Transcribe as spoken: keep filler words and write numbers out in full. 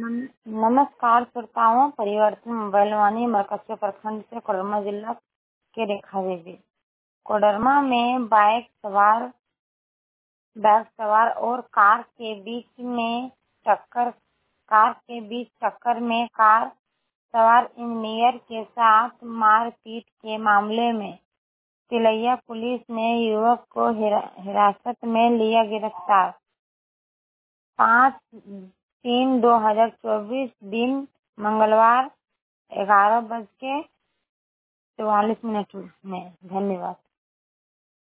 नमस्कार श्रोताओं, परिवर्तन मोबाइल वाणी मरकज प्रखंड से कोडरमा जिला के रेखा देवी। कोडरमा में बाइक सवार बाइक सवार और कार के बीच में टक्कर कार के बीच टक्कर में कार सवार इंजीनियर के साथ मारपीट के मामले में तिलैया पुलिस ने युवक को हिरासत में लिया गिरफ्तार। पाँच तीन दो हजार चौबीस दिन मंगलवार ग्यारह बज के चौवालीस मिनट में। धन्यवाद।